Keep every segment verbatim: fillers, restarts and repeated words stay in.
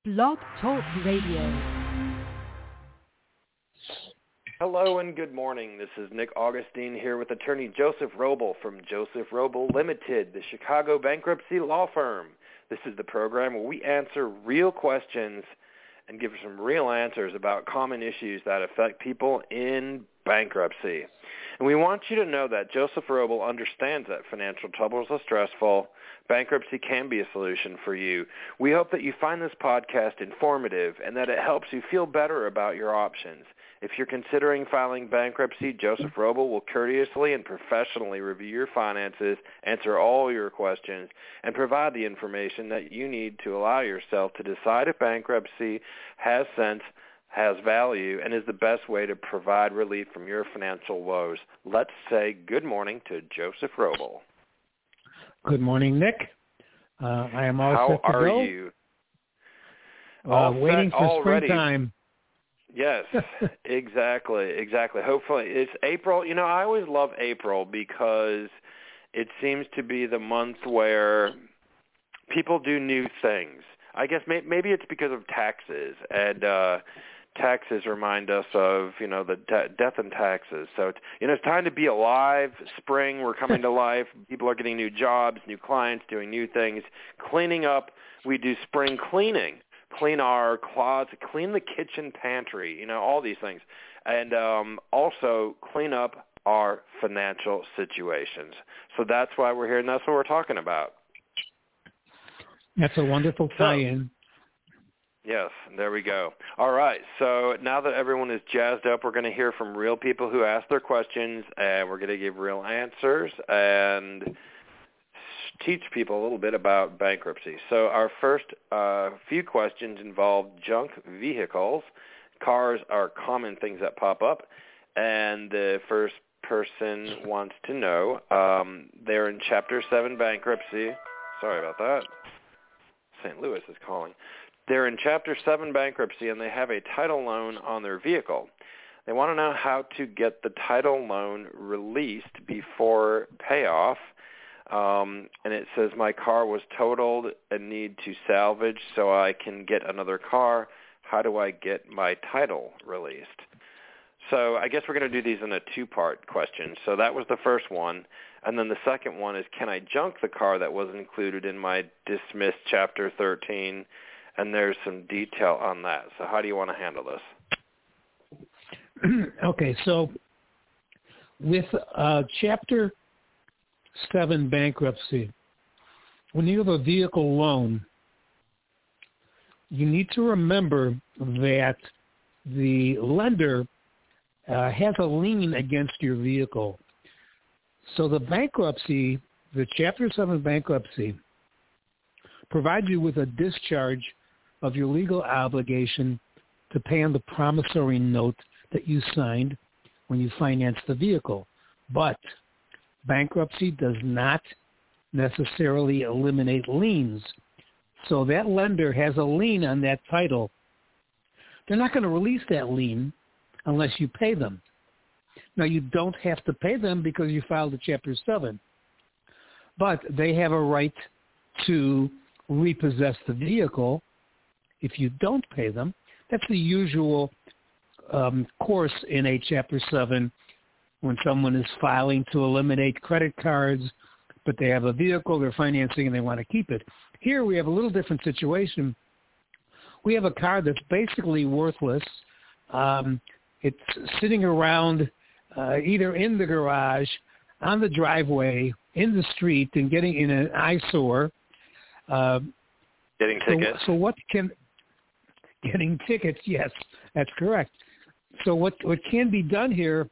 Blog Talk Radio. Hello and good morning. This is Nick Augustine here with attorney Joseph Roble from Joseph Roble Limited, the Chicago bankruptcy law firm. This is the program where we answer real questions and give some real answers about common issues that affect people in bankruptcy. And we want you to know that Joseph Roble understands that financial troubles are stressful. Bankruptcy can be a solution for you. We hope that you find this podcast informative and that it helps you feel better about your options. If you're considering filing bankruptcy, Joseph Roble will courteously and professionally review your finances, answer all your questions, and provide the information that you need to allow yourself to decide if bankruptcy has sense, has value, and is the best way to provide relief from your financial woes. Let's say good morning to Joseph Roble. Good morning, Nick. Uh, I am all How set to are go. you? Uh, All waiting set for already. springtime. Yes, exactly, exactly. Hopefully, it's April. You know, I always love April because it seems to be the month where people do new things. I guess may, maybe it's because of taxes, and uh, taxes remind us of, you know, the de- death and taxes. So, it's, you know, it's time to be alive. Spring, we're coming to life. People are getting new jobs, new clients, doing new things. Cleaning up, we do spring cleaning. Clean our closet, clean the kitchen pantry, you know, all these things. And um, also clean up our financial situations. So that's why we're here, and that's what we're talking about. That's a wonderful tie-in. So, yes, there we go. All right, so now that everyone is jazzed up, we're going to hear from real people who ask their questions, and we're going to give real answers and teach people a little bit about bankruptcy. So our first uh, few questions involve junk vehicles. Cars are common things that pop up. And the first person wants to know, um, they're in Chapter seven bankruptcy. Sorry about that. Saint Louis is calling. They're in Chapter seven bankruptcy, and they have a title loan on their vehicle. They want to know how to get the title loan released before payoff. Um, and it says, my car was totaled and need to salvage so I can get another car. How do I get my title released? So I guess we're going to do these in a two-part question. So that was the first one. And then the second one is, can I junk the car that was included in my dismissed Chapter thirteen? And there's some detail on that. So how do you want to handle this? Okay, so with uh, Chapter seven bankruptcy, when you have a vehicle loan, you need to remember that the lender uh, has a lien against your vehicle. So the bankruptcy, the Chapter seven bankruptcy, provides you with a discharge of your legal obligation to pay on the promissory note that you signed when you financed the vehicle. But bankruptcy does not necessarily eliminate liens. So that lender has a lien on that title. They're not going to release that lien unless you pay them. Now, you don't have to pay them because you filed a Chapter seven. But they have a right to repossess the vehicle if you don't pay them. That's the usual um, course in a Chapter seven when someone is filing to eliminate credit cards, but they have a vehicle they're financing and they want to keep it. Here we have a little different situation. We have a car that's basically worthless. Um, it's sitting around uh, either in the garage, on the driveway, in the street, and getting in an eyesore. Uh, getting so, tickets. So what can... Getting tickets, yes, that's correct. So what, what can be done here,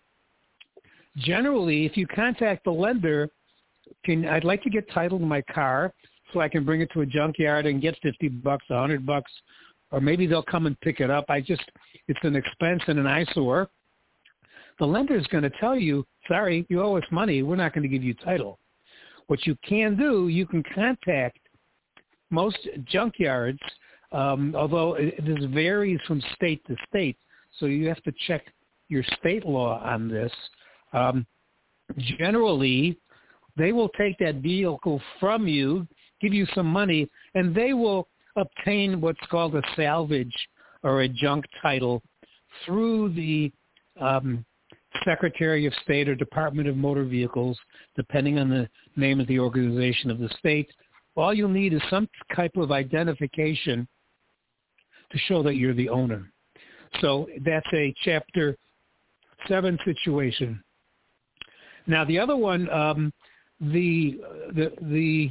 generally, if you contact the lender, can I'd like to get title to my car so I can bring it to a junkyard and get fifty bucks, a hundred bucks, or maybe they'll come and pick it up. I just, it's an expense and an eyesore. The lender is going to tell you, sorry, you owe us money. We're not going to give you title. What you can do, you can contact most junkyards, um, although it, this varies from state to state, so you have to check your state law on this. Um, generally, they will take that vehicle from you, give you some money, and they will obtain what's called a salvage or a junk title through the um, Secretary of State or Department of Motor Vehicles, depending on the name of the organization of the state. All you'll need is some type of identification to show that you're the owner. So that's a Chapter seven situation. Now, the other one, um, the the the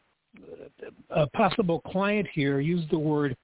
uh, possible client here used the word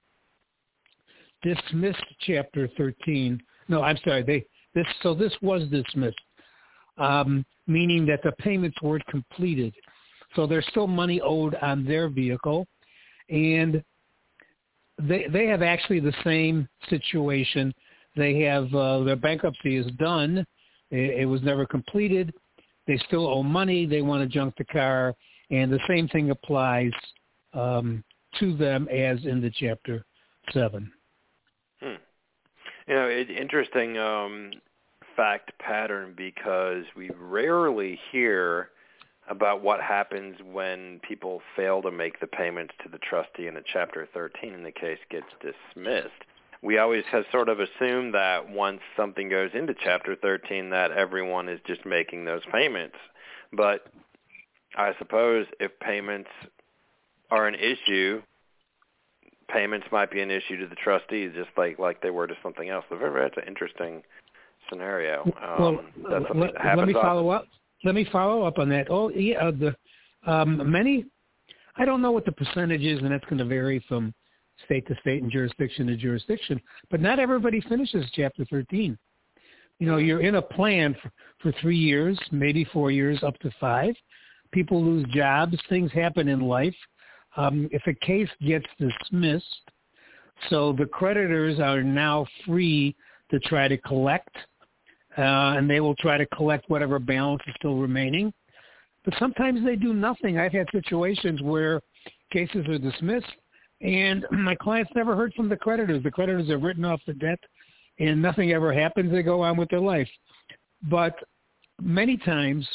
dismissed Chapter thirteen. No, I'm sorry. They this so this was dismissed, um, meaning that the payments weren't completed. So there's still money owed on their vehicle, and they they have actually the same situation. They have uh, their bankruptcy is done. It, it was never completed. They still owe money. They want to junk the car, and the same thing applies um, to them as in the Chapter seven. Hmm. You know, it's interesting um, fact pattern because we rarely hear about what happens when people fail to make the payments to the trustee in a Chapter thirteen and the case gets dismissed. We always have sort of assumed that once something goes into Chapter thirteen that everyone is just making those payments. But I suppose if payments are an issue, payments might be an issue to the trustees just like, like they were to something else. So that's an interesting scenario. Um, well, that's something let, that happens let me follow often. up. Let me follow up on that. Oh, yeah, the um, many, I don't know what the percentage is, and that's going to vary from state to state and jurisdiction to jurisdiction, but not everybody finishes Chapter thirteen. You know, you're in a plan for, for three years, maybe four years, up to five. People lose jobs. Things happen in life. Um, if a case gets dismissed, so the creditors are now free to try to collect, uh, and they will try to collect whatever balance is still remaining. But sometimes they do nothing. I've had situations where cases are dismissed, and my clients never heard from the creditors. The creditors have written off the debt, and nothing ever happens. They go on with their life. But many times,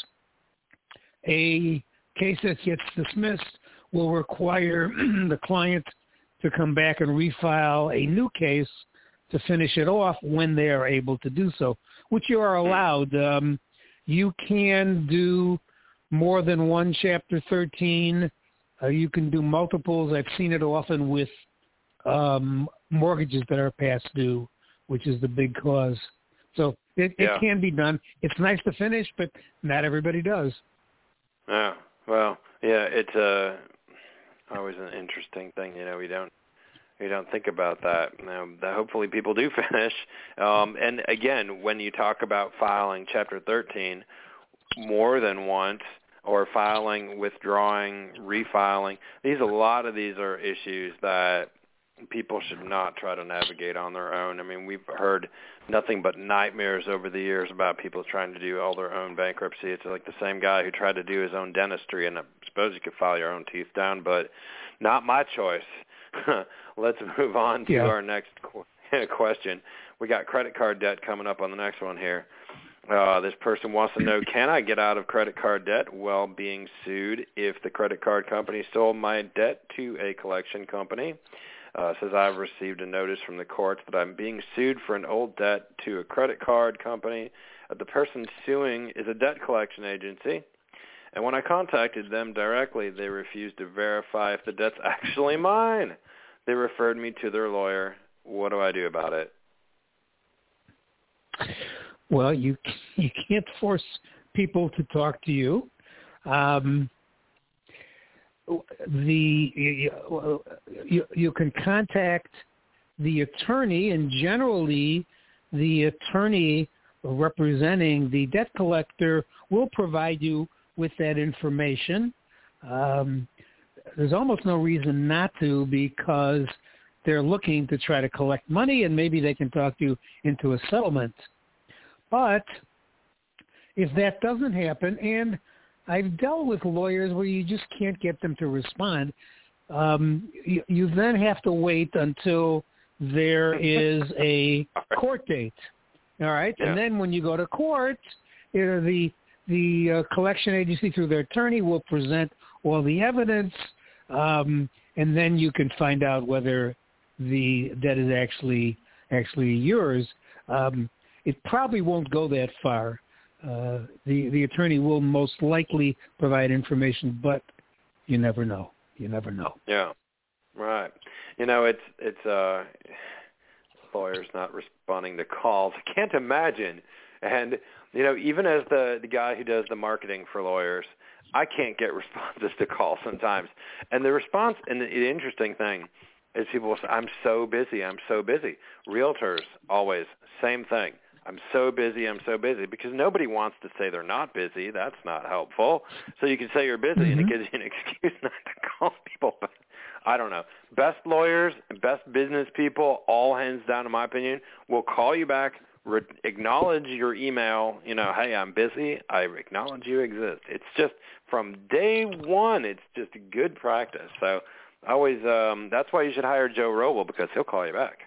a case that gets dismissed will require the client to come back and refile a new case to finish it off when they are able to do so, which you are allowed. Um, you can do more than one Chapter thirteen. Uh, you can do multiples. I've seen it often with um, mortgages that are past due, which is the big cause. So it, yeah. it can be done. It's nice to finish, but not everybody does. Yeah, well, yeah, it's uh, always an interesting thing. You know, we don't we don't think about that. Now, that hopefully people do finish. Um, and again, when you talk about filing Chapter thirteen more than once, or filing, withdrawing, refiling, these a lot of these are issues that people should not try to navigate on their own. I mean, we've heard nothing but nightmares over the years about people trying to do all their own bankruptcy. It's like the same guy who tried to do his own dentistry, and I suppose you could file your own teeth down, but not my choice. Let's move on to yeah. our next qu- question. We got credit card debt coming up on the next one here. Uh, this person wants to know, can I get out of credit card debt while being sued if the credit card company sold my debt to a collection company? Uh, says I've received a notice from the courts that I'm being sued for an old debt to a credit card company. Uh, the person suing is a debt collection agency. And when I contacted them directly, they refused to verify if the debt's actually mine. They referred me to their lawyer. What do I do about it? Well, you you can't force people to talk to you. Um, the you, you, you can contact the attorney, and generally the attorney representing the debt collector will provide you with that information. Um, there's almost no reason not to, because they're looking to try to collect money, and maybe they can talk you into a settlement. But if that doesn't happen, and I've dealt with lawyers where you just can't get them to respond, um, you, you then have to wait until there is a court date. All right? Yeah. And then when you go to court, you know, the the uh, collection agency through their attorney will present all the evidence, um, and then you can find out whether the debt is actually actually yours. Um, it probably won't go that far. Uh, the the attorney will most likely provide information, but you never know. You never know. Yeah, right. You know, it's it's uh, lawyers not responding to calls. I can't imagine. And you know, even as the the guy who does the marketing for lawyers, I can't get responses to calls sometimes. And the response, and the, the interesting thing is people will say, "I'm so busy. I'm so busy." Realtors always same thing. I'm so busy, I'm so busy, because nobody wants to say they're not busy. That's not helpful. So you can say you're busy, mm-hmm. and it gives you an excuse not to call people. But I don't know. Best lawyers, best business people, all hands down, in my opinion, will call you back, re- acknowledge your email, you know, hey, I'm busy, I acknowledge you exist. It's just from day one, it's just a good practice. So I always, um, that's why you should hire Joe Roble, because he'll call you back.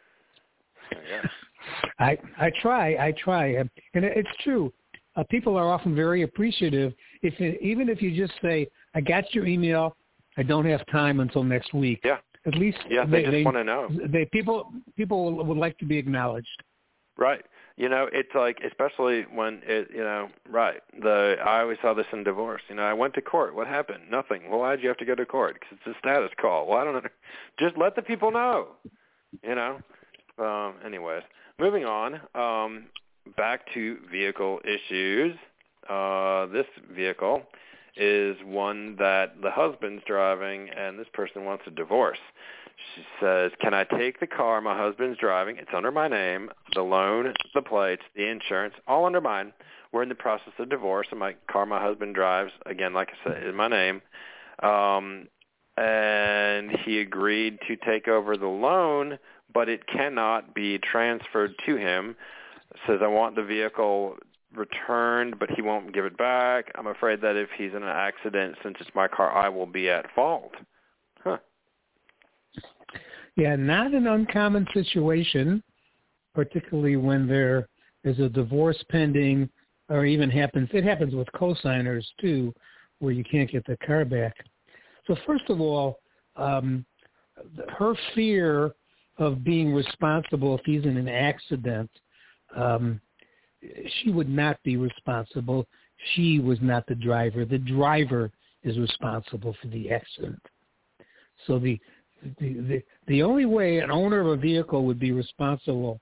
So, yeah. I I try, I try, and it's true. Uh, people are often very appreciative. If it, even if you just say, "I got your email, I don't have time until next week." Yeah. At least yeah, they, they just want to know. They people people would like to be acknowledged. Right. You know, it's like, especially when it, you know, right. The I always saw this in divorce. You know, I went to court. What happened? Nothing. Well, why did you have to go to court? Because it's a status call. Well, I don't know. Just let the people know. You know. Um, anyways. Moving on, um, back to vehicle issues. Uh, this vehicle is one that the husband's driving, and this person wants a divorce. She says, can I take the car my husband's driving? It's under my name, the loan, the plates, the insurance, all under mine. We're in the process of divorce, and my car my husband drives, again, like I said, is my name. Um, and he agreed to take over the loan, but it cannot be transferred to him. Says, I want the vehicle returned, but he won't give it back. I'm afraid that if he's in an accident, since it's my car, I will be at fault. Huh. Yeah, not an uncommon situation, particularly when there is a divorce pending, or even happens, it happens with co-signers too, where you can't get the car back. So first of all, um, her fear of being responsible if he's in an accident, um, she would not be responsible. She was not the driver. The driver is responsible for the accident. So the the the, the only way an owner of a vehicle would be responsible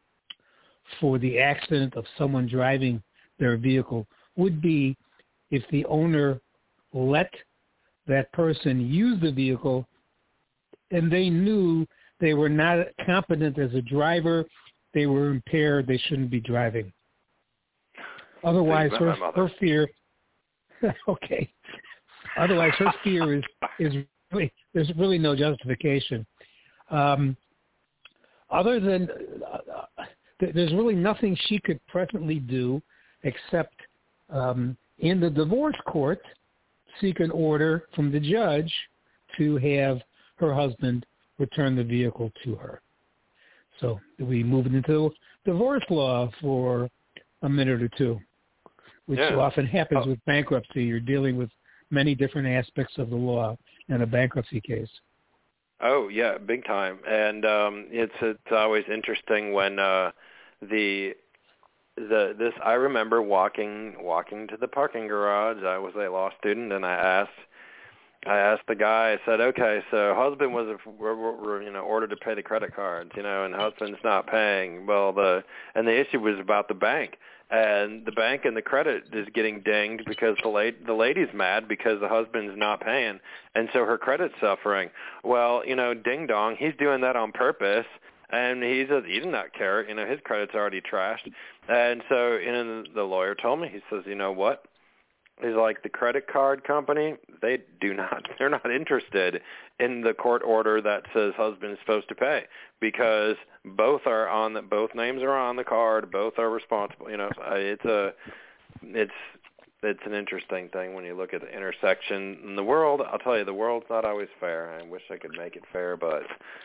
for the accident of someone driving their vehicle would be if the owner let that person use the vehicle and they knew they were not competent as a driver, they were impaired, they shouldn't be driving. Otherwise, her, her fear, okay. Otherwise, her fear is, is really, there's really no justification. Um, other than, uh, there's really nothing she could presently do except um, in the divorce court seek an order from the judge to have her husband return the vehicle to her. So we move into divorce law for a minute or two, which yeah. often happens oh. with bankruptcy. You're dealing with many different aspects of the law in a bankruptcy case. Oh, yeah, big time. And um, it's it's always interesting when uh, the the this I remember walking walking to the parking garage. I was a law student, and I asked I asked the guy. I said, "Okay, so husband was we're, we're, you know ordered to pay the credit cards, you know, and husband's not paying. Well, the and the issue was about the bank." And the bank and the credit is getting dinged because the lady, the lady's mad because the husband's not paying, and so her credit's suffering. Well, you know, ding dong, he's doing that on purpose, and he's a, he does not care. You know, his credit's already trashed, and so you know, the lawyer told me, he says, you know what? He's like, the credit card company, they do not, they're not interested in the court order that says husband's supposed to pay because both are on the, both names are on the card, both are responsible. You know, it's a, it's, it's an interesting thing when you look at the intersection in the world. I'll tell you, the world's not always fair. I wish I could make it fair, but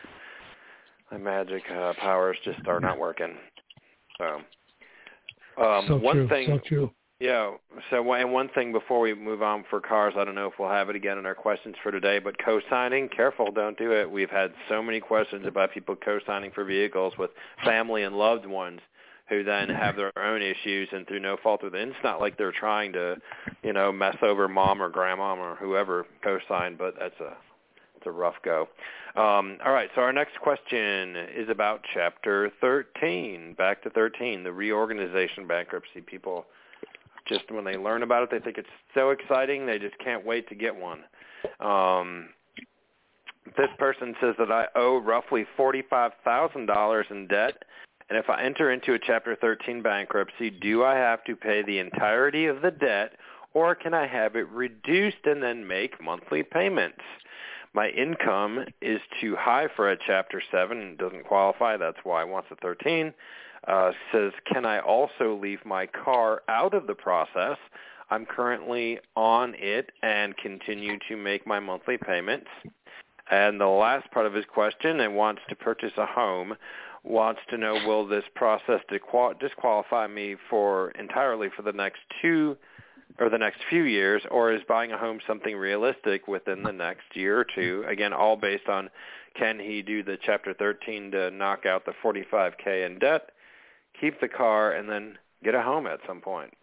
my magic uh, powers just are not working. So, um, so one true, thing. so true. Yeah. So, and one thing before we move on for cars, I don't know if we'll have it again in our questions for today, but co-signing, careful, don't do it. We've had so many questions about people co-signing for vehicles with family and loved ones who then have their own issues, and through no fault of theirs. It's not like they're trying to, you know, mess over mom or grandma or whoever co-signed, but that's a it's a rough go. Um, all right, so our next question is about Chapter thirteen. Back to thirteen, the reorganization bankruptcy. People, just when they learn about it, they think it's so exciting, they just can't wait to get one. Um, this person says that I owe roughly forty-five thousand dollars in debt, and if I enter into a Chapter thirteen bankruptcy, do I have to pay the entirety of the debt, or can I have it reduced and then make monthly payments? My income is too high for a Chapter seven and doesn't qualify. That's why I want the thirteen. Uh, says, can I also leave my car out of the process? I'm currently on it and continue to make my monthly payments. And the last part of his question, and wants to purchase a home, wants to know, will this process disqualify me for entirely for the next two or the next few years, or is buying a home something realistic within the next year or two? Again, all based on, can he do the Chapter thirteen to knock out the forty-five K in debt, keep the car, and then get a home at some point?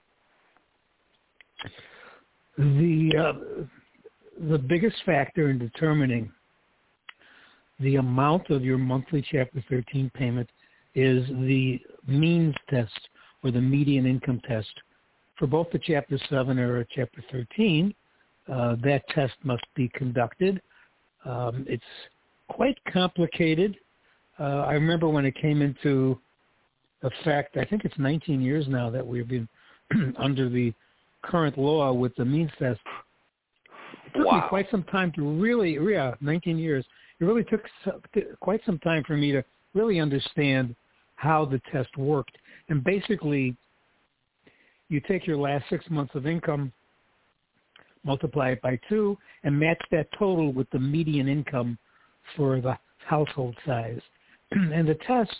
The uh, the biggest factor in determining the amount of your monthly Chapter thirteen payment is the means test, or the median income test. For both the Chapter seven or Chapter thirteen, uh, that test must be conducted. Um, it's quite complicated. Uh, I remember when it came into effect, I think it's nineteen years now that we've been under the current law with the means test. It took wow. me quite some time to really, yeah, nineteen years. It really took quite some time for me to really understand how the test worked. And basically, you take your last six months of income, multiply it by two, and match that total with the median income for the household size. And the test,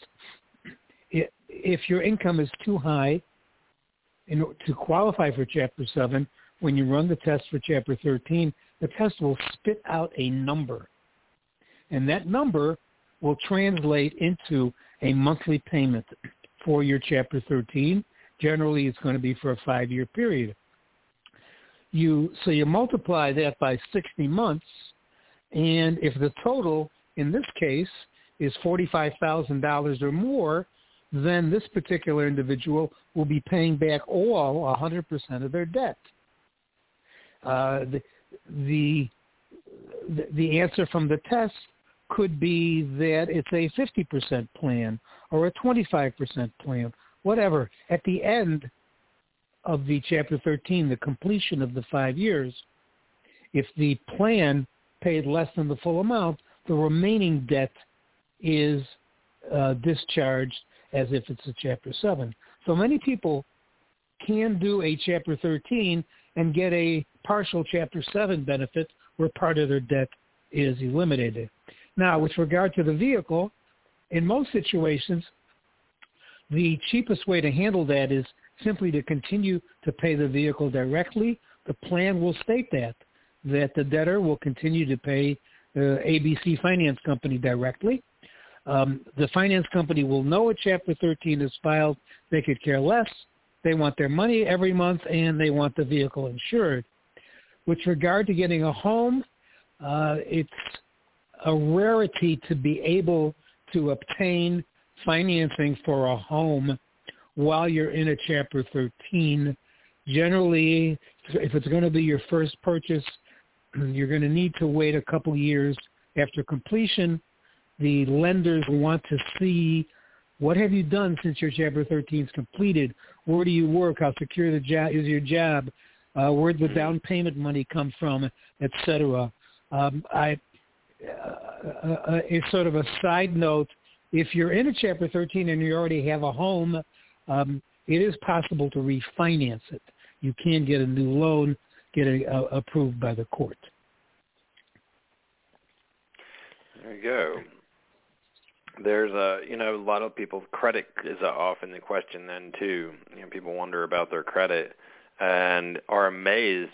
if your income is too high in, to qualify for Chapter seven, when you run the test for Chapter thirteen, the test will spit out a number. And that number will translate into a monthly payment for your Chapter thirteen. Generally, it's going to be for a five-year period. You so you multiply that by sixty months, and if the total, in this case, is forty-five thousand dollars or more, then this particular individual will be paying back all one hundred percent of their debt. Uh, the, the the answer from the test could be that it's a fifty percent plan or a twenty-five percent plan, whatever. At the end of the Chapter thirteen, the completion of the five years, if the plan paid less than the full amount, the remaining debt is uh, discharged as if it's a Chapter seven. So many people can do a Chapter thirteen and get a partial Chapter seven benefit where part of their debt is eliminated. Now, with regard to the vehicle, in most situations, the cheapest way to handle that is simply to continue to pay the vehicle directly. The plan will state that, that the debtor will continue to pay the A B C Finance Company directly. Um, the finance company will know a Chapter thirteen is filed. They could care less. They want their money every month, and they want the vehicle insured. With regard to getting a home, uh, it's a rarity to be able to obtain financing for a home while you're in a Chapter thirteen. Generally, if it's going to be your first purchase, you're going to need to wait a couple years after completion. The lenders want to see, what have you done since your Chapter thirteen is completed? Where do you work? How secure the job is your job? Uh, where did the down payment money come from, et cetera. Um, I, uh, uh, it's sort of a side note. If you're in a Chapter thirteen and you already have a home, um, it is possible to refinance it. You can get a new loan, get a, uh, approved by the court. There you go. There's a, you know, a lot of people's credit is often the question then too. You know, people wonder about their credit. and are amazed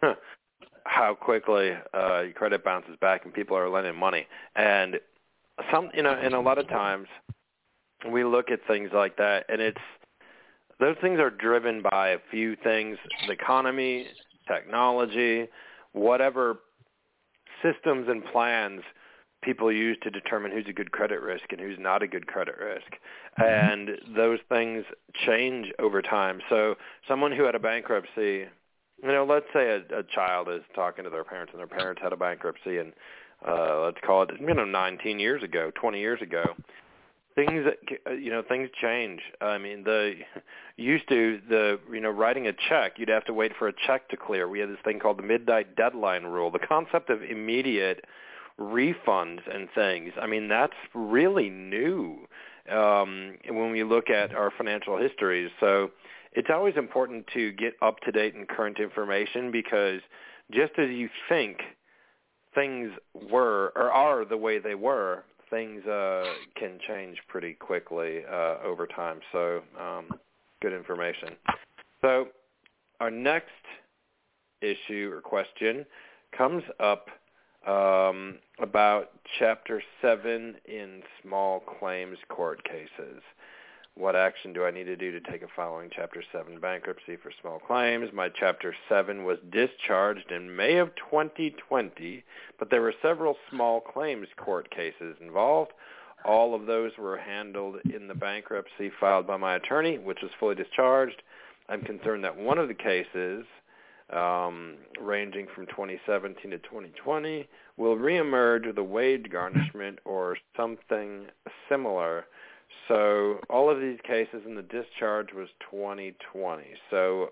how quickly uh, credit bounces back and people are lending money. And some, you know, and a lot of times we look at things like that, and it's those things are driven by a few things: the economy, technology, whatever systems and plans people use to determine who's a good credit risk and who's not a good credit risk. And those things change over time. So someone who had a bankruptcy, you know, let's say a, a child is talking to their parents and their parents had a bankruptcy and uh, let's call it, you know, nineteen years ago, twenty years ago. Things, you know, things change. I mean, the used to the, you know, writing a check, you'd have to wait for a check to clear. We had this thing called the midnight deadline rule. The concept of immediate refunds and things, I mean, that's really new um, when we look at our financial histories. So it's always important to get up-to-date and current information, because just as you think things were or are the way they were, things uh, can change pretty quickly uh, over time. So um, good information. So our next issue or question comes up um, about Chapter seven in small claims court cases. What action do I need to do to take a following Chapter seven bankruptcy for small claims? My Chapter seven was discharged in May of twenty twenty, but there were several small claims court cases involved. All of those were handled in the bankruptcy filed by my attorney, which was fully discharged. I'm concerned that one of the cases, um, ranging from twenty seventeen to twenty twenty, will reemerge with a wage garnishment or something similar. So all of these cases in the discharge was twenty twenty. So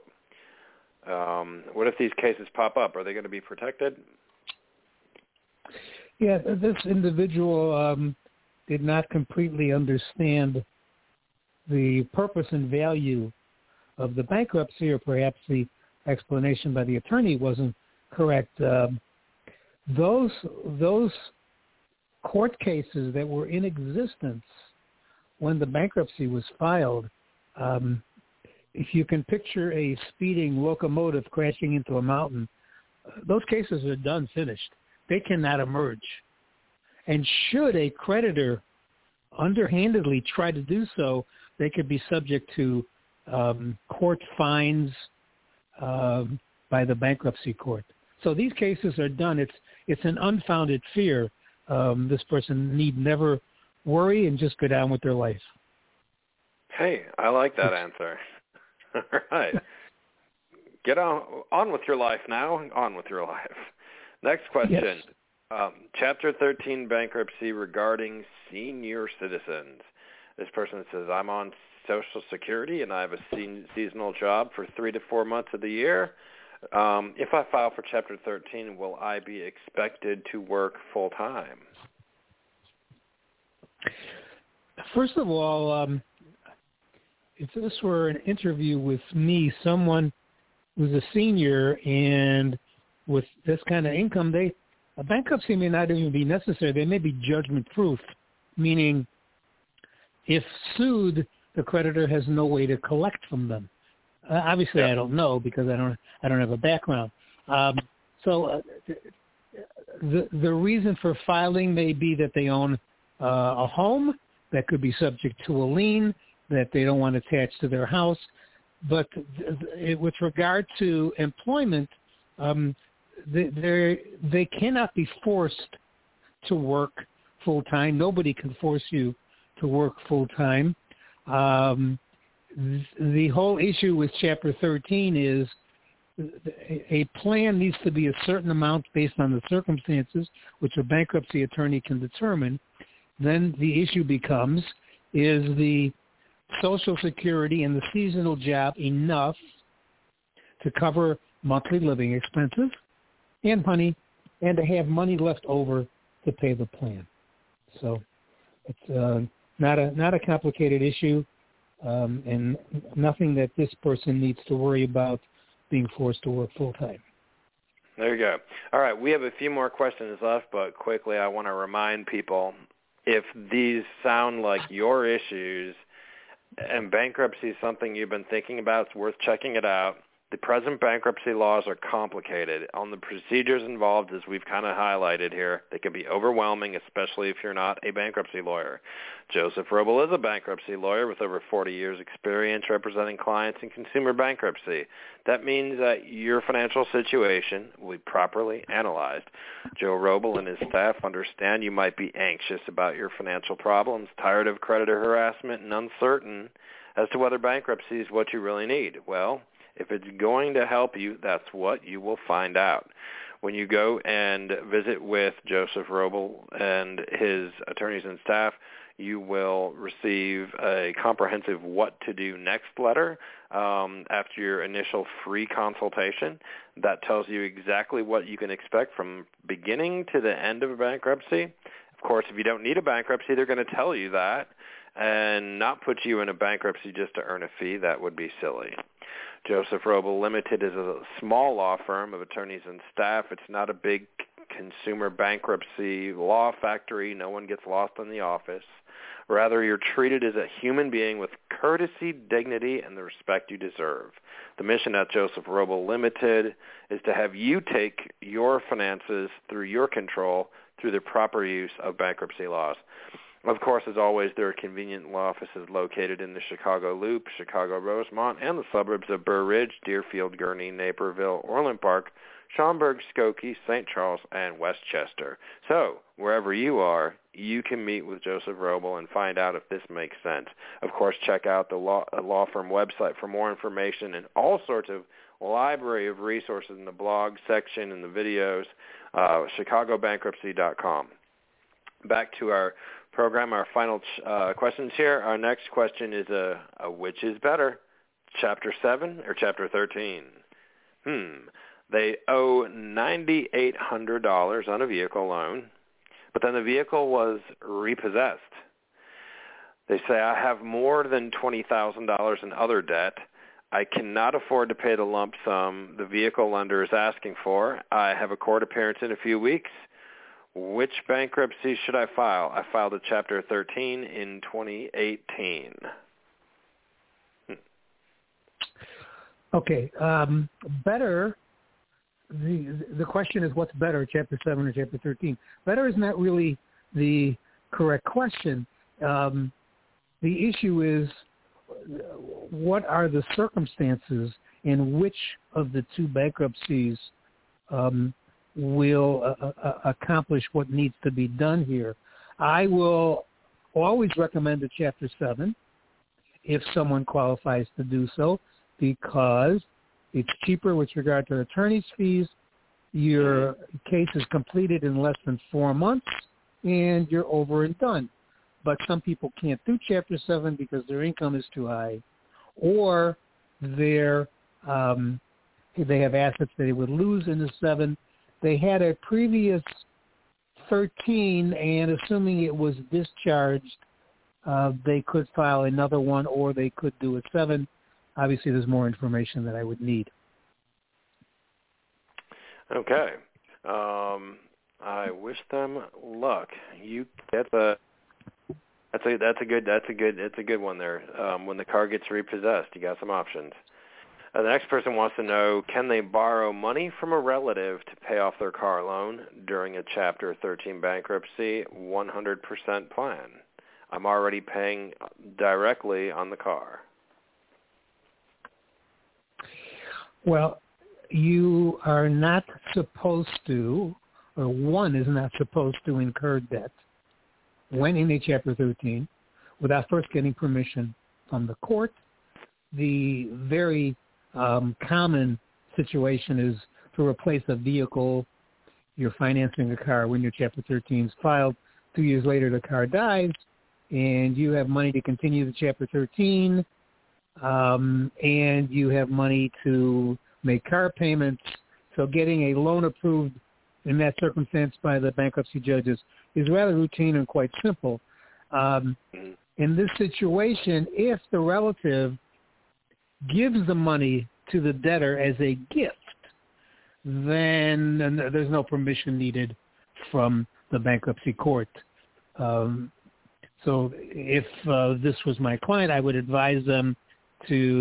um, what if these cases pop up? Are they going to be protected? Yeah, this individual um, did not completely understand the purpose and value of the bankruptcy, or perhaps the explanation by the attorney wasn't correct. Um, those those court cases that were in existence when the bankruptcy was filed, um, if you can picture a speeding locomotive crashing into a mountain, those cases are done, finished. They cannot emerge. And should a creditor underhandedly try to do so, they could be subject to um, court fines uh, by the bankruptcy court. So these cases are done. It's it's an unfounded fear. Um, this person need never worry and just go down with their life. Hey, I like that answer. All right. Get on on with your life now. On with your life. Next question. Yes. Um, Chapter thirteen bankruptcy regarding senior citizens. This person says, I'm on Social Security and I have a se- seasonal job for three to four months of the year. Um, if I file for Chapter thirteen, will I be expected to work full time? First of all, um, if this were an interview with me, someone who's a senior and with this kind of income, they a bankruptcy may not even be necessary. They may be judgment-proof, meaning if sued, the creditor has no way to collect from them. Uh, obviously, yeah. I don't know because I don't I don't have a background. Um, so uh, the the reason for filing may be that they own uh, a home that could be subject to a lien that they don't want attached to their house. But th- th- with regard to employment, um, they they cannot be forced to work full time. Nobody can force you to work full time. Um, the whole issue with Chapter thirteen is a plan needs to be a certain amount based on the circumstances, which a bankruptcy attorney can determine. Then the issue becomes, is the Social Security and the seasonal job enough to cover monthly living expenses and money, and to have money left over to pay the plan? So it's uh, not a not a complicated issue, um, and nothing that this person needs to worry about being forced to work full time. There you go. All right, we have a few more questions left, but quickly I want to remind people, if these sound like your issues and bankruptcy is something you've been thinking about, it's worth checking it out. The present bankruptcy laws are complicated. On the procedures involved, as we've kind of highlighted here, they can be overwhelming, especially if you're not a bankruptcy lawyer. Joseph Roble is a bankruptcy lawyer with over forty years experience representing clients in consumer bankruptcy. That means that your financial situation will be properly analyzed. Joe Roble and his staff understand you might be anxious about your financial problems, tired of creditor harassment, and uncertain as to whether bankruptcy is what you really need. Well, if it's going to help you, that's what you will find out. When you go and visit with Joseph Roble and his attorneys and staff, you will receive a comprehensive what to do next letter um, after your initial free consultation. That tells you exactly what you can expect from beginning to the end of a bankruptcy. Of course, if you don't need a bankruptcy, they're going to tell you that and not put you in a bankruptcy just to earn a fee. That would be silly. Joseph Roble Limited is a small law firm of attorneys and staff. It's not a big consumer bankruptcy law factory. No one gets lost in the office. Rather, you're treated as a human being with courtesy, dignity, and the respect you deserve. The mission at Joseph Roble Limited is to have you take your finances through your control through the proper use of bankruptcy laws. Of course, as always, there are convenient law offices located in the Chicago Loop, Chicago Rosemont, and the suburbs of Burr Ridge, Deerfield, Gurnee, Naperville, Orland Park, Schaumburg, Skokie, Saint Charles, and Westchester. So, wherever you are, you can meet with Joseph Roble and find out if this makes sense. Of course, check out the law, law firm website for more information and all sorts of library of resources in the blog section and the videos, uh, chicago bankruptcy dot com. Back to our program, our final uh, questions here. Our next question is, uh, uh, which is better, Chapter seven or Chapter thirteen? Hmm. They owe nine thousand eight hundred dollars on a vehicle loan, but then the vehicle was repossessed. They say, I have more than twenty thousand dollars in other debt. I cannot afford to pay the lump sum the vehicle lender is asking for. I have a court appearance in a few weeks. Which bankruptcy should I file? I filed a Chapter thirteen in twenty eighteen. Hmm. Okay. Um, better, the the question is what's better, Chapter seven or Chapter thirteen? Better is not really the correct question. Um, the issue is what are the circumstances in which of the two bankruptcies um, will uh, uh, accomplish what needs to be done here. I will always recommend a Chapter seven if someone qualifies to do so, because it's cheaper with regard to attorney's fees. Your case is completed in less than four months, and you're over and done. But some people can't do Chapter seven because their income is too high, or they're, um, they have assets they would lose in the seven. They had a previous thirteen, and assuming it was discharged, uh, they could file another one, or they could do a seven. Obviously, there's more information that I would need. Okay. Um, I wish them luck. You get the. That's a that's a good that's a good it's a good one there. Um, when the car gets repossessed, you got some options. Uh, the next person wants to know, can they borrow money from a relative to pay off their car loan during a Chapter thirteen bankruptcy one hundred percent plan? I'm already paying directly on the car. Well, you are not supposed to, or one is not supposed to incur debt when in a Chapter thirteen without first getting permission from the court. The very um, common situation is to replace a vehicle. You're financing a car when your Chapter thirteen is filed. Two years later, the car dies, and you have money to continue the Chapter thirteen, um, and you have money to make car payments. So getting a loan approved in that circumstance by the bankruptcy judges is rather routine and quite simple. Um, in this situation, if the relative gives the money to the debtor as a gift, then there's no permission needed from the bankruptcy court. Um, so if uh, this was my client, I would advise them to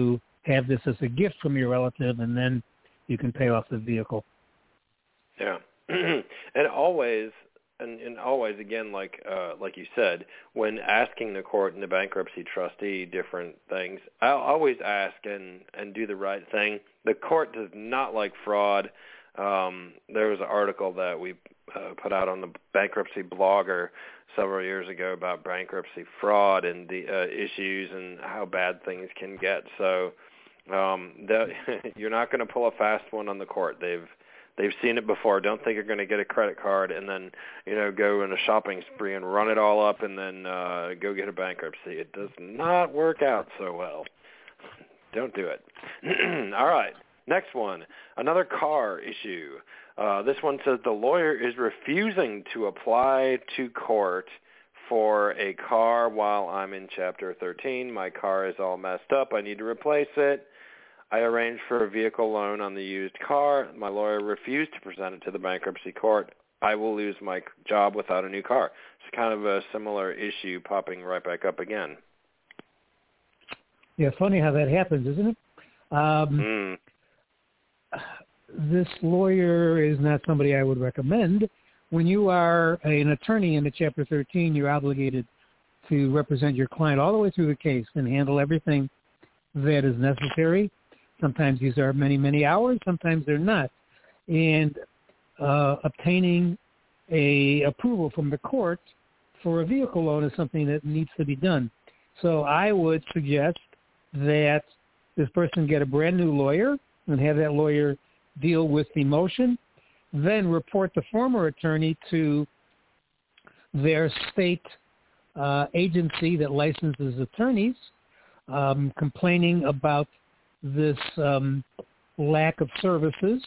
have this as a gift from your relative, and then you can pay off the vehicle. Yeah. And always, and, and always, again, like uh, like you said, when asking the court and the bankruptcy trustee different things, I'll always ask and, and do the right thing. The court does not like fraud. Um, there was an article that we uh, put out on the Bankruptcy Blogger several years ago about bankruptcy fraud and the uh, issues and how bad things can get. So um, the, you're not going to pull a fast one on the court. They've They've seen it before. Don't think you're going to get a credit card and then, you know, go in a shopping spree and run it all up and then uh, go get a bankruptcy. It does not work out so well. Don't do it. All right. Next one. Another car issue. Uh, this one says the lawyer is refusing to apply to court for a car while I'm in Chapter thirteen. My car is all messed up. I need to replace it. I arranged for a vehicle loan on the used car. My lawyer refused to present it to the bankruptcy court. I will lose my job without a new car. It's kind of a similar issue popping right back up again. Yeah, funny how that happens, isn't it? Um, mm. This lawyer is not somebody I would recommend. When you are an attorney in the Chapter thirteen, you're obligated to represent your client all the way through the case and handle everything that is necessary. Sometimes these are many, many hours. Sometimes they're not. And uh, obtaining a approval from the court for a vehicle loan is something that needs to be done. So I would suggest that this person get a brand new lawyer and have that lawyer deal with the motion, then report the former attorney to their state uh, agency that licenses attorneys, um, complaining about this um, lack of services,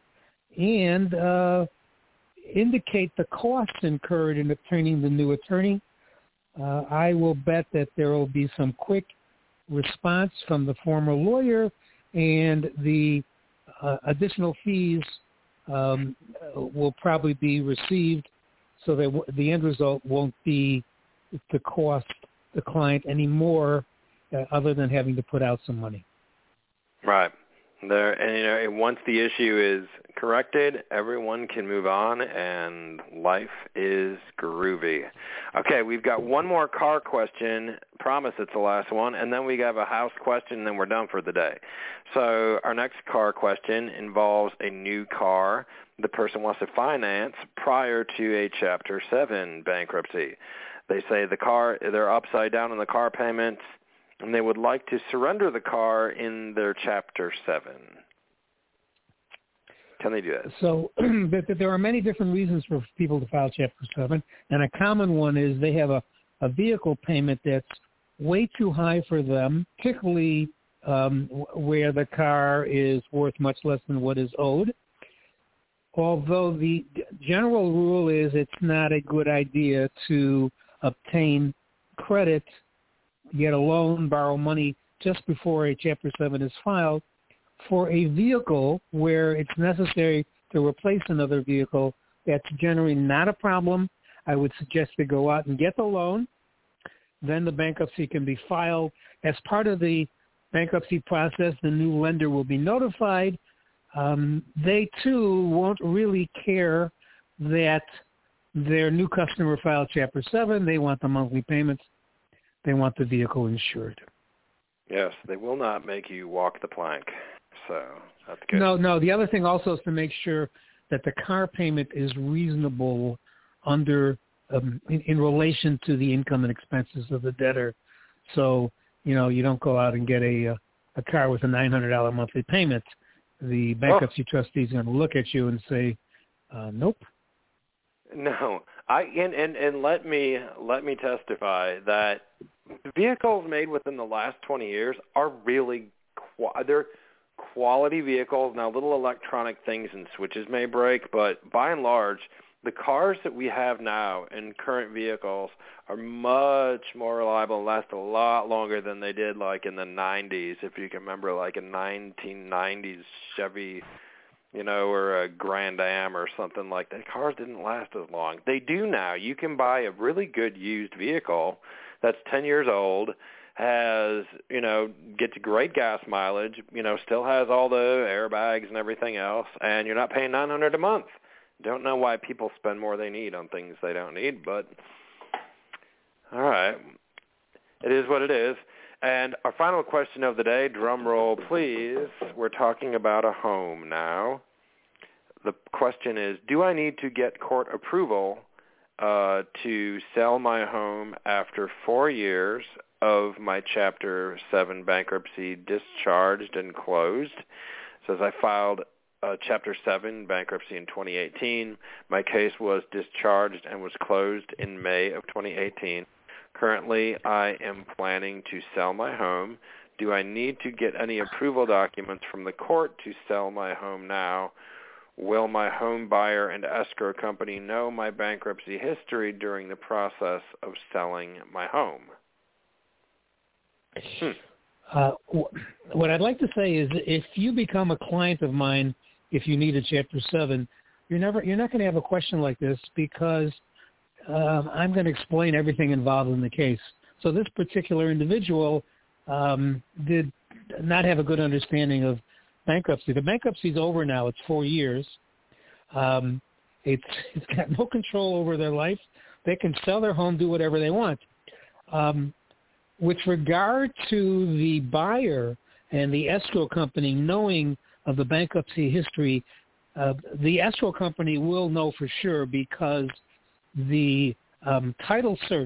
and uh, indicate the costs incurred in obtaining the new attorney. Uh, I will bet that there will be some quick response from the former lawyer, and the uh, additional fees um, will probably be received, so that w- the end result won't be to cost the client any more, uh, other than having to put out some money. Right. There, and you know, and once the issue is corrected, everyone can move on, and life is groovy. Okay, we've got one more car question. Promise it's the last one, and then we have a house question, and then we're done for the day. So our next car question involves a new car the person wants to finance prior to a Chapter seven bankruptcy. They say the car, they're upside down on the car payments, and they would like to surrender the car in their Chapter seven. Can they do that? So there are many different reasons for people to file Chapter seven, and a common one is they have a, a vehicle payment that's way too high for them, particularly um, where the car is worth much less than what is owed. Although the general rule is it's not a good idea to obtain credit, get a loan, borrow money just before a Chapter seven is filed for a vehicle where it's necessary to replace another vehicle. That's generally not a problem. I would suggest they go out and get the loan. Then the bankruptcy can be filed. As part of the bankruptcy process, the new lender will be notified. Um, they, too, won't really care that their new customer filed Chapter seven. They want the monthly payments. They want the vehicle insured. Yes, they will not make you walk the plank. So that's good. No, no. The other thing also is to make sure that the car payment is reasonable under um, in, in relation to the income and expenses of the debtor. So, you know, you don't go out and get a a car with a nine hundred dollars monthly payment. The bankruptcy oh. trustee is going to look at you and say, uh, nope. No, I and, and, and let me let me testify that vehicles made within the last twenty years are really they're quality vehicles. Now, little electronic things and switches may break, but by and large, the cars that we have now in current vehicles are much more reliable and last a lot longer than they did like in the nineties. If you can remember, like a nineteen nineties Chevy, you know, or a Grand Am or something like that. Cars didn't last as long. They do now. You can buy a really good used vehicle that's ten years old, has, you know, gets great gas mileage, you know, still has all the airbags and everything else, and you're not paying nine hundred dollars a month. Don't know why people spend more they need on things they don't need, but all right. It is what it is. And our final question of the day, drum roll please. We're talking about a home now. The question is, do I need to get court approval uh, to sell my home after four years of my Chapter seven bankruptcy discharged and closed? It says I filed uh, Chapter seven bankruptcy in twenty eighteen. My case was discharged and was closed in May of twenty eighteen. Currently, I am planning to sell my home. Do I need to get any approval documents from the court to sell my home now? Will my home buyer and escrow company know my bankruptcy history during the process of selling my home? Hmm. Uh, what I'd like to say is, if you become a client of mine, if you need a Chapter seven, you're never you're not going to have a question like this, because uh, I'm going to explain everything involved in the case. So this particular individual um, did not have a good understanding of bankruptcy. The bankruptcy's over now. It's four years. Um, it's it's got no control over their life. They can sell their home, do whatever they want. Um, with regard to the buyer and the escrow company knowing of the bankruptcy history, uh, the escrow company will know for sure, because the um, title search,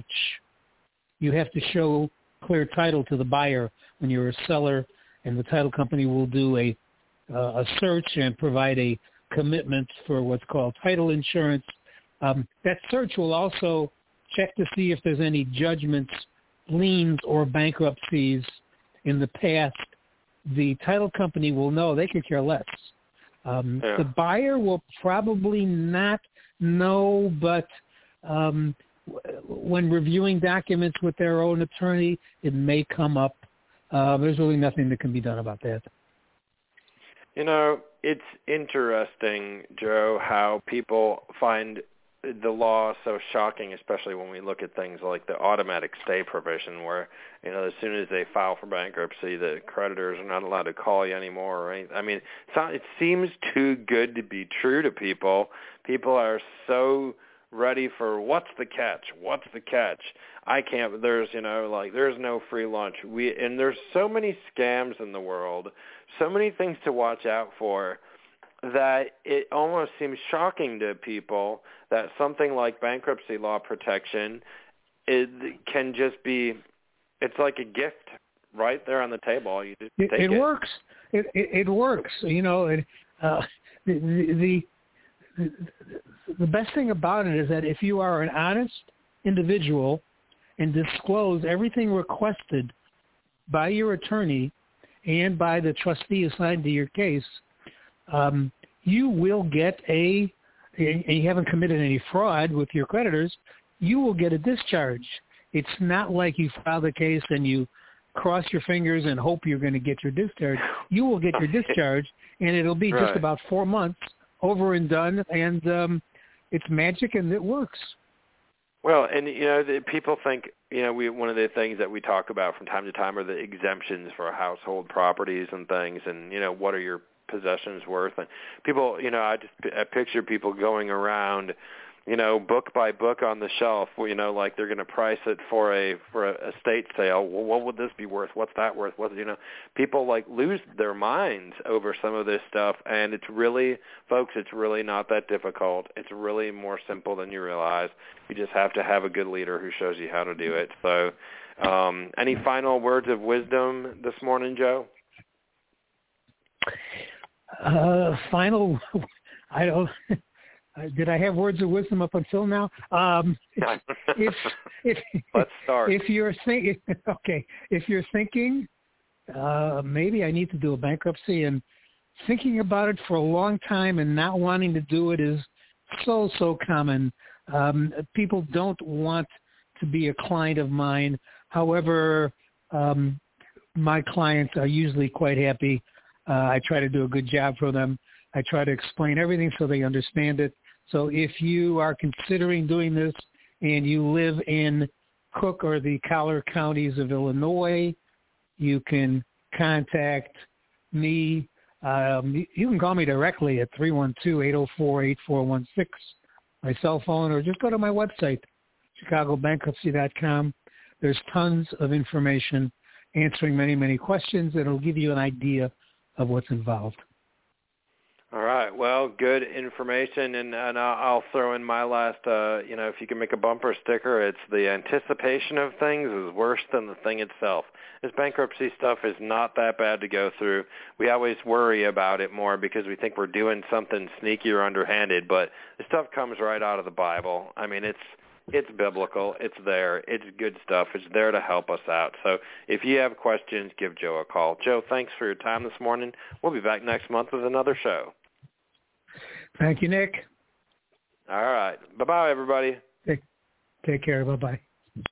you have to show clear title to the buyer when you're a seller, and the title company will do a Uh, a search and provide a commitment for what's called title insurance. Um, that search will also check to see if there's any judgments, liens, or bankruptcies in the past. The title company will know. They could care less. Um, yeah. The buyer will probably not know, but um, when reviewing documents with their own attorney, it may come up. Uh, there's really nothing that can be done about that. You know, it's interesting, Joe, how people find the law so shocking, especially when we look at things like the automatic stay provision, where, you know, as soon as they file for bankruptcy, the creditors are not allowed to call you anymore. Or anything. I mean, it's not, it seems too good to be true to people. People are so ready for, what's the catch? What's the catch? I can't, there's, you know, like, there's no free lunch. We, and there's so many scams in the world, so many things to watch out for, that it almost seems shocking to people that something like bankruptcy law protection it can just be, it's like a gift right there on the table. You just it, take it. It works. It, it, it works. You know, it, uh, the, the, the, the best thing about it is that if you are an honest individual and disclose everything requested by your attorney and by the trustee assigned to your case, um, you will get a, and you haven't committed any fraud with your creditors, you will get a discharge. It's not like you file the case and you cross your fingers and hope you're going to get your discharge. You will get your discharge, and it'll be right. just about four months over and done, and um, it's magic, and it works. Well, and, you know, the, people think, you know, we one of the things that we talk about from time to time are the exemptions for household properties and things, and, you know, what are your possessions worth? And people, you know, I just I picture people going around, you know, book by book on the shelf, you know, like they're going to price it for a for a estate sale. Well, what would this be worth? What's that worth? What, you know, people like lose their minds over some of this stuff, and it's really, folks, it's really not that difficult. It's really more simple than you realize. You just have to have a good leader who shows you how to do it. So, um, any final words of wisdom this morning, Joe? Uh, final, I don't. Did I have words of wisdom up until now? Um, if, if, Let's start. If you're thinking, okay, if you're thinking, uh, maybe I need to do a bankruptcy, and thinking about it for a long time and not wanting to do it is so, so common. Um, people don't want to be a client of mine. However, um, my clients are usually quite happy. Uh, I try to do a good job for them. I try to explain everything so they understand it. So if you are considering doing this and you live in Cook or the Collier counties of Illinois, you can contact me. Um, you can call me directly at three one two, eight oh four, eight four one six, my cell phone, or just go to my website, chicago bankruptcy dot com. There's tons of information answering many, many questions that will give you an idea of what's involved. All right. Well, good information, and, and I'll throw in my last, uh, you know, if you can make a bumper sticker, it's the anticipation of things is worse than the thing itself. This bankruptcy stuff is not that bad to go through. We always worry about it more because we think we're doing something sneaky or underhanded, but the stuff comes right out of the Bible. I mean, it's it's biblical. It's there. It's good stuff. It's there to help us out. So if you have questions, give Joe a call. Joe, thanks for your time this morning. We'll be back next month with another show. Thank you, Nick. All right. Bye-bye, everybody. Take, take care. Bye-bye.